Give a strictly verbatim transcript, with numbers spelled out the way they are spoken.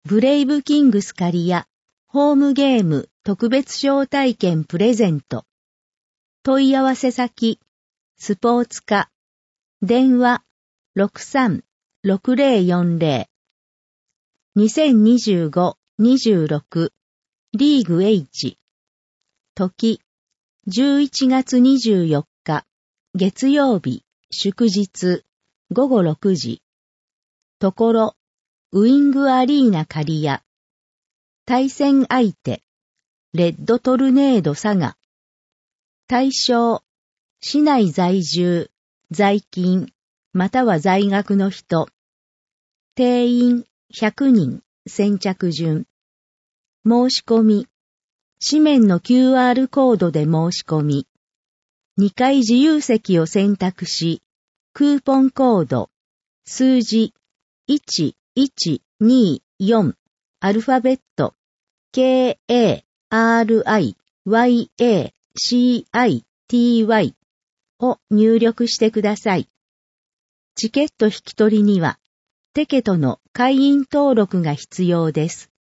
ブレイブキングス借家、ホームゲーム特別招待券プレゼント。問い合わせ先、スポーツ課、電話 ろくさん ろくぜろよんぜろ。にせんにじゅうご にじゅうろくリーグ H。時、じゅういちがつにじゅうよっか、月曜日、祝日、ごごろくじ。ところ、ウイングアリーナ借家。対戦相手、レッドトルネード佐賀。対象、市内在住、在勤、または在学の人。定員ひゃくにん、先着順。申し込み。紙面の キューアール コードで申し込み。にかい自由席を選択し、クーポンコード、数字、いちいちによん、アルファベット、ケーエーアールアイワイエーシーアイティーワイ を入力してください。チケット引き取りには、テケトの会員登録が必要です。